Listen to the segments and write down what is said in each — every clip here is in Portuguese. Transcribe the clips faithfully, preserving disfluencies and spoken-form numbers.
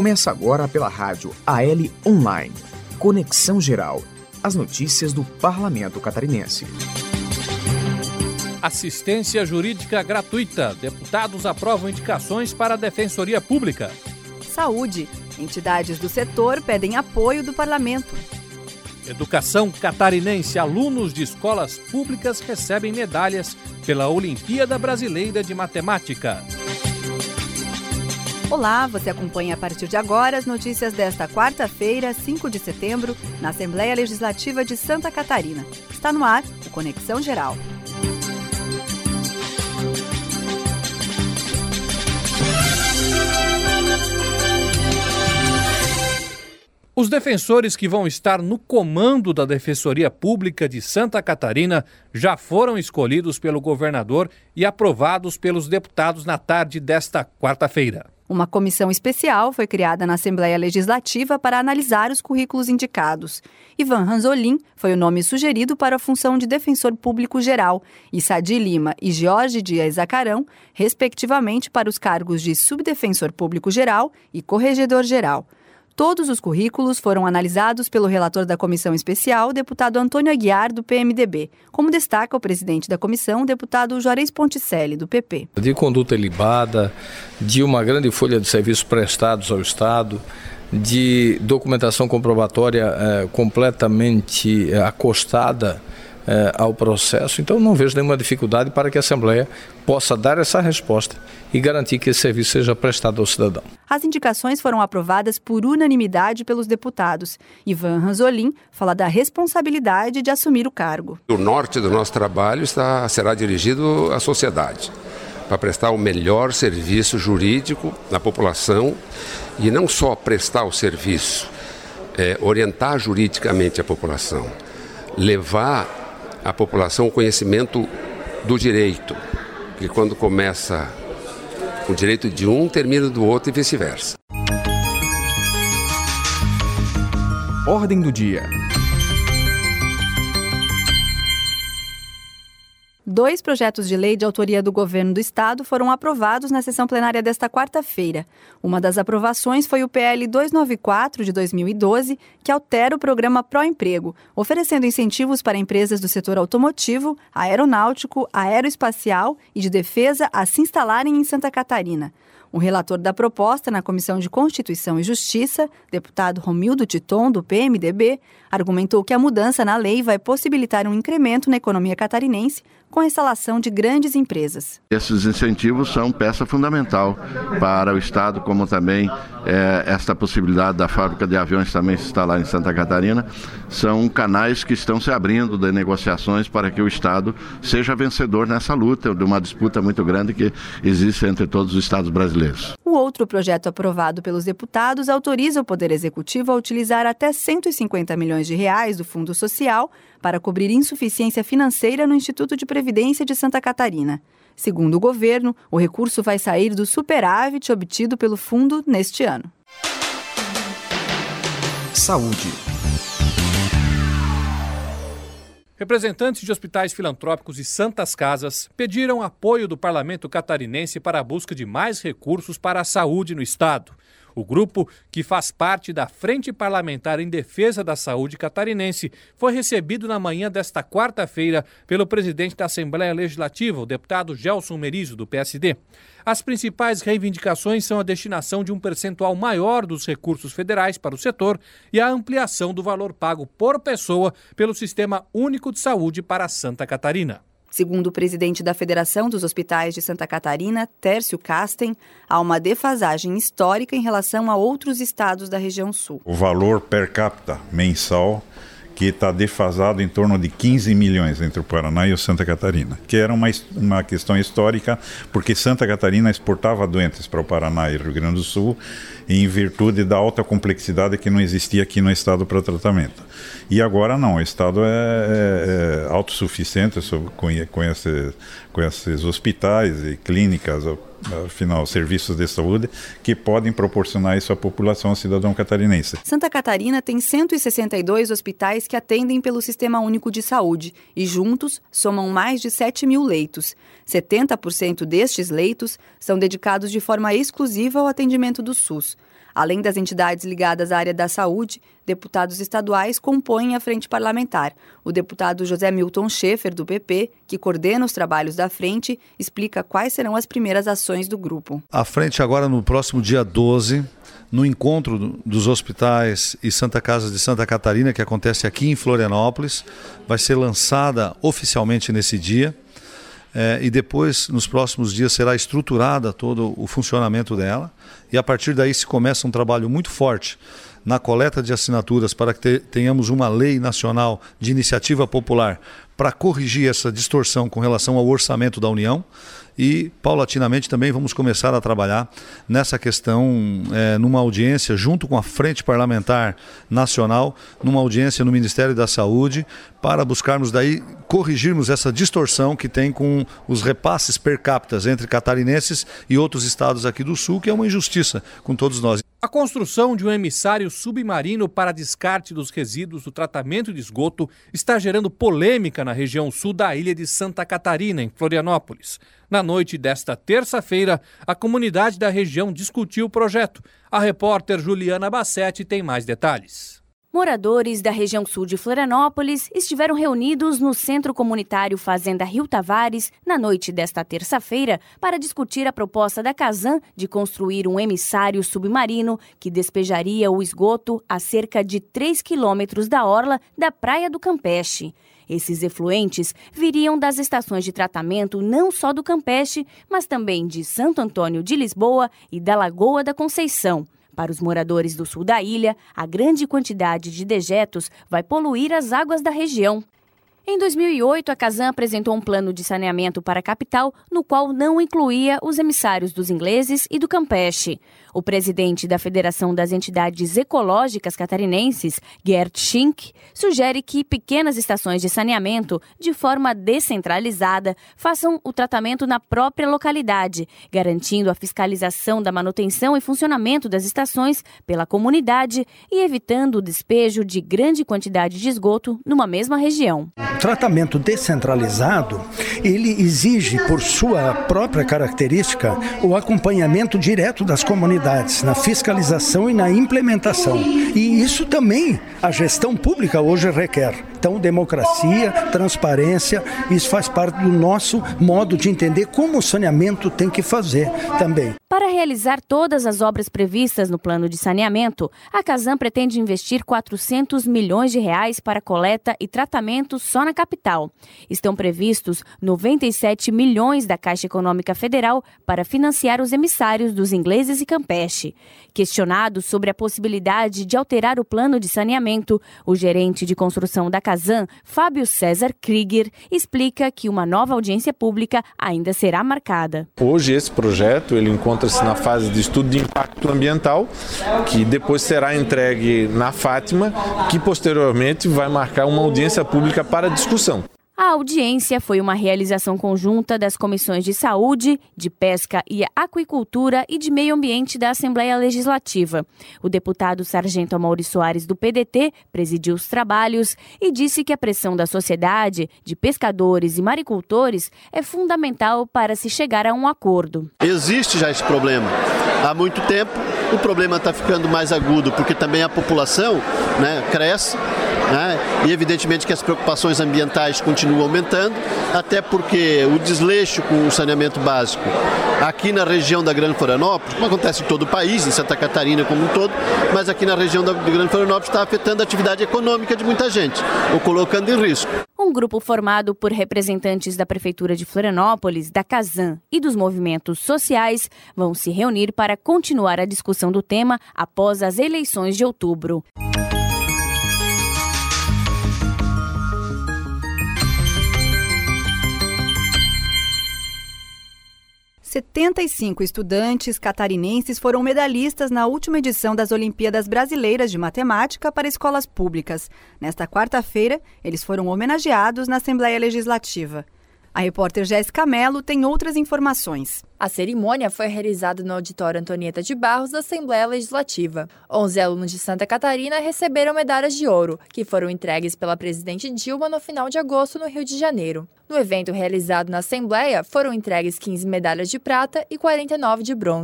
Começa agora pela rádio A L Online. Conexão Geral. As notícias do Parlamento Catarinense. Assistência jurídica gratuita. Deputados aprovam indicações para a Defensoria Pública. Saúde. Entidades do setor pedem apoio do Parlamento. Educação catarinense. Alunos de escolas públicas recebem medalhas pela Olimpíada Brasileira de Matemática. Olá, você acompanha a partir de agora as notícias desta quarta-feira, cinco de setembro, na Assembleia Legislativa de Santa Catarina. Está no ar o Conexão Geral. Os defensores que vão estar no comando da Defensoria Pública de Santa Catarina já foram escolhidos pelo governador e aprovados pelos deputados na tarde desta quarta-feira. Uma comissão especial foi criada na Assembleia Legislativa para analisar os currículos indicados. Ivan Ranzolin foi o nome sugerido para a função de defensor público geral e Sadi Lima e Jorge Dias Zacarão, respectivamente, para os cargos de subdefensor público geral e corregedor geral. Todos os currículos foram analisados pelo relator da comissão especial, deputado Antônio Aguiar, do P M D B, como destaca o presidente da comissão, deputado Juarez Ponticelli, do P P. De conduta ilibada, de uma grande folha de serviços prestados ao Estado, de documentação comprobatória eh, completamente eh, acostada eh, ao processo. Então não vejo nenhuma dificuldade para que a Assembleia possa dar essa resposta e garantir que esse serviço seja prestado ao cidadão. As indicações foram aprovadas por unanimidade pelos deputados. Ivan Ranzolin fala da responsabilidade de assumir o cargo. O norte do nosso trabalho está, será dirigido à sociedade, para prestar o melhor serviço jurídico à população e não só prestar o serviço, é, orientar juridicamente a população, levar à população o conhecimento do direito, que quando começa o direito de um, termina do outro e vice-versa. Ordem do dia. Dois projetos de lei de autoria do governo do estado foram aprovados na sessão plenária desta quarta-feira. Uma das aprovações foi o P L duzentos e noventa e quatro de dois mil e doze, que altera o programa Pró-Emprego, oferecendo incentivos para empresas do setor automotivo, aeronáutico, aeroespacial e de defesa a se instalarem em Santa Catarina. O relator da proposta na Comissão de Constituição e Justiça, deputado Romildo Titon, do P M D B, argumentou que a mudança na lei vai possibilitar um incremento na economia catarinense com a instalação de grandes empresas. Esses incentivos são peça fundamental para o Estado, como também é, esta possibilidade da fábrica de aviões também se instalar em Santa Catarina. São canais que estão se abrindo de negociações para que o Estado seja vencedor nessa luta, de uma disputa muito grande que existe entre todos os estados brasileiros. O outro projeto aprovado pelos deputados autoriza o Poder Executivo a utilizar até cento e cinquenta milhões de reais do Fundo Social para cobrir insuficiência financeira no Instituto de Previdência de Santa Catarina. Segundo o governo, o recurso vai sair do superávit obtido pelo fundo neste ano. Saúde. Representantes de hospitais filantrópicos e santas casas pediram apoio do Parlamento Catarinense para a busca de mais recursos para a saúde no estado. O grupo, que faz parte da Frente Parlamentar em Defesa da Saúde Catarinense, foi recebido na manhã desta quarta-feira pelo presidente da Assembleia Legislativa, o deputado Gelson Merizo, do P S D. As principais reivindicações são a destinação de um percentual maior dos recursos federais para o setor e a ampliação do valor pago por pessoa pelo Sistema Único de Saúde para Santa Catarina. Segundo o presidente da Federação dos Hospitais de Santa Catarina, Tércio Casten, há uma defasagem histórica em relação a outros estados da região sul. O valor per capita mensal que está defasado em torno de quinze milhões entre o Paraná e o Santa Catarina, que era uma, uma questão histórica, porque Santa Catarina exportava doentes para o Paraná e Rio Grande do Sul, em virtude da alta complexidade que não existia aqui no estado para tratamento. E agora não, o estado é, é, é autossuficiente sobre, com, com, esses, com esses hospitais e clínicas, afinal, serviços de saúde, que podem proporcionar isso à população, ao cidadão catarinense. Santa Catarina tem cento e sessenta e dois hospitais que atendem pelo Sistema Único de Saúde e juntos somam mais de sete mil leitos. setenta por cento destes leitos são dedicados de forma exclusiva ao atendimento do SUS. Além das entidades ligadas à área da saúde, deputados estaduais compõem a frente parlamentar. O deputado José Milton Schaefer, do P P, que coordena os trabalhos da frente, explica quais serão as primeiras ações do grupo. A frente agora, no próximo dia doze, no encontro dos hospitais e Santa Casa de Santa Catarina, que acontece aqui em Florianópolis, vai ser lançada oficialmente nesse dia. É, e depois, nos próximos dias, será estruturada todo o funcionamento dela e a partir daí se começa um trabalho muito forte na coleta de assinaturas para que te, tenhamos uma lei nacional de iniciativa popular para corrigir essa distorção com relação ao orçamento da União e, paulatinamente, também vamos começar a trabalhar nessa questão é, numa audiência junto com a Frente Parlamentar Nacional, numa audiência no Ministério da Saúde, para buscarmos daí corrigirmos essa distorção que tem com os repasses per capita entre catarinenses e outros estados aqui do Sul, que é uma injustiça com todos nós. A construção de um emissário submarino para descarte dos resíduos do tratamento de esgoto está gerando polêmica na região sul da ilha de Santa Catarina, em Florianópolis. Na noite desta terça-feira, a comunidade da região discutiu o projeto. A repórter Juliana Bassetti tem mais detalhes. Moradores da região sul de Florianópolis estiveram reunidos no Centro Comunitário Fazenda Rio Tavares na noite desta terça-feira para discutir a proposta da Casan de construir um emissário submarino que despejaria o esgoto a cerca de três quilômetros da orla da Praia do Campeche. Esses efluentes viriam das estações de tratamento não só do Campeche, mas também de Santo Antônio de Lisboa e da Lagoa da Conceição. Para os moradores do sul da ilha, a grande quantidade de dejetos vai poluir as águas da região. Em dois mil e oito, a Casan apresentou um plano de saneamento para a capital, no qual não incluía os emissários dos ingleses e do Campeche. O presidente da Federação das Entidades Ecológicas Catarinenses, Gert Schink, sugere que pequenas estações de saneamento, de forma descentralizada, façam o tratamento na própria localidade, garantindo a fiscalização da manutenção e funcionamento das estações pela comunidade e evitando o despejo de grande quantidade de esgoto numa mesma região. O tratamento descentralizado, ele exige, por sua própria característica, o acompanhamento direto das comunidades, na fiscalização e na implementação. E isso também a gestão pública hoje requer. Então, democracia, transparência, isso faz parte do nosso modo de entender como o saneamento tem que fazer também. Para realizar todas as obras previstas no plano de saneamento, a Casan pretende investir quatrocentos milhões de reais para coleta e tratamento só na capital. Estão previstos noventa e sete milhões da Caixa Econômica Federal para financiar os emissários dos ingleses e Campeche. Questionado sobre a possibilidade de alterar o plano de saneamento, o gerente de construção da Casan, Fábio César Krieger, explica que uma nova audiência pública ainda será marcada. Hoje esse projeto ele encontra-se na fase de estudo de impacto ambiental, que depois será entregue na Fátima, que posteriormente vai marcar uma audiência pública para discussão. A audiência foi uma realização conjunta das comissões de Saúde, de Pesca e Aquicultura e de Meio Ambiente da Assembleia Legislativa. O deputado Sargento Amaury Soares, do P D T, presidiu os trabalhos e disse que a pressão da sociedade, de pescadores e maricultores, é fundamental para se chegar a um acordo. Existe já esse problema há muito tempo, o problema está ficando mais agudo porque também a população, né, cresce. Né? E evidentemente que as preocupações ambientais continuam aumentando, até porque o desleixo com o saneamento básico aqui na região da Grande Florianópolis, como acontece em todo o país, em Santa Catarina como um todo, mas aqui na região da Grande Florianópolis está afetando a atividade econômica de muita gente, ou colocando em risco. Um grupo formado por representantes da Prefeitura de Florianópolis, da Casan e dos movimentos sociais vão se reunir para continuar a discussão do tema após as eleições de outubro. setenta e cinco estudantes catarinenses foram medalhistas na última edição das Olimpíadas Brasileiras de Matemática para escolas públicas. Nesta quarta-feira, eles foram homenageados na Assembleia Legislativa. A repórter Jéssica Mello tem outras informações. A cerimônia foi realizada no auditório Antonieta de Barros da Assembleia Legislativa. onze alunos de Santa Catarina receberam medalhas de ouro, que foram entregues pela presidente Dilma no final de agosto no Rio de Janeiro. No evento realizado na Assembleia, foram entregues quinze medalhas de prata e quarenta e nove de bronze.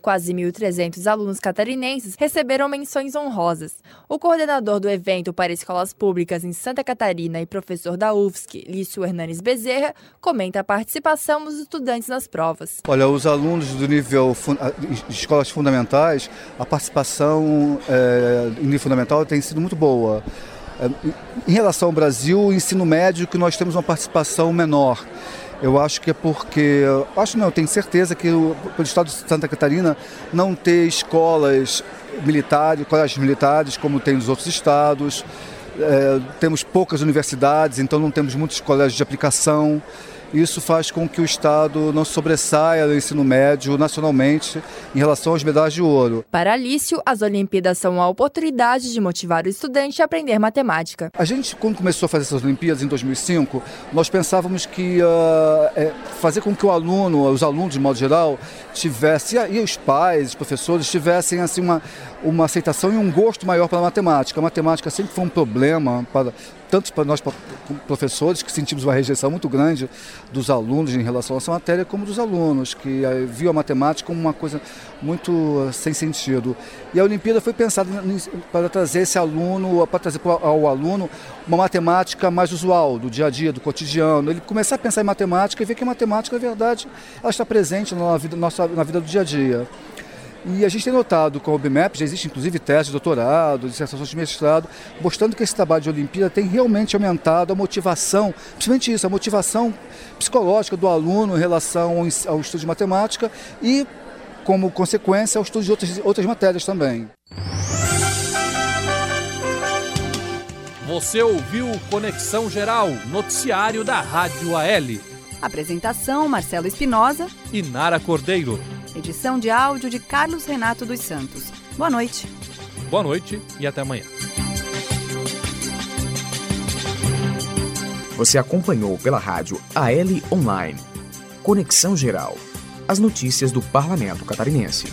Quase mil e trezentos alunos catarinenses receberam menções honrosas. O coordenador do evento para escolas públicas em Santa Catarina e professor da U F S C, Lício Hernanes Bezerra, comenta a participação dos estudantes nas provas. Olha, os alunos do nível de escolas fundamentais, a participação é, em nível fundamental tem sido muito boa. Em relação ao Brasil, o ensino médio, que nós temos uma participação menor. Eu acho que é porque, acho não, eu tenho certeza que o, pelo estado de Santa Catarina não ter escolas militares, colégios militares como tem nos outros estados, é, temos poucas universidades, então não temos muitos colégios de aplicação. Isso faz com que o Estado não sobressaia no ensino médio nacionalmente em relação às medalhas de ouro. Para Alício, as Olimpíadas são a oportunidade de motivar o estudante a aprender matemática. A gente, quando começou a fazer essas Olimpíadas em dois mil e cinco, nós pensávamos que uh, é, fazer com que o aluno, os alunos de modo geral, tivessem, e os pais, os professores, tivessem assim, uma, uma aceitação e um gosto maior pela matemática. A matemática sempre foi um problema para... tanto para nós professores, que sentimos uma rejeição muito grande dos alunos em relação a essa matéria, como dos alunos, que viam a matemática como uma coisa muito sem sentido. E a Olimpíada foi pensada para trazer esse aluno, para trazer ao aluno uma matemática mais usual, do dia a dia, do cotidiano. Ele começar a pensar em matemática e ver que a matemática, na verdade, ela está presente na vida, nossa, na vida do dia a dia. E a gente tem notado com o B M E P, já existe inclusive tese de doutorado, dissertações de mestrado, mostrando que esse trabalho de Olimpíada tem realmente aumentado a motivação, principalmente isso, a motivação psicológica do aluno em relação ao, ao estudo de matemática e, como consequência, ao estudo de outras, outras matérias também. Você ouviu Conexão Geral, noticiário da Rádio A L. Apresentação, Marcelo Espinosa e Nara Cordeiro. Edição de áudio de Carlos Renato dos Santos. Boa noite. Boa noite e até amanhã. Você acompanhou pela rádio A L Online. Conexão Geral. As notícias do Parlamento Catarinense.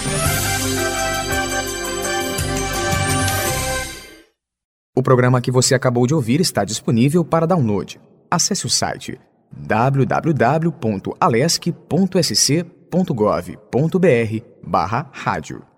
O programa que você acabou de ouvir está disponível para download. Acesse o site w w w ponto alesc ponto s c ponto gov ponto b r barra rádio.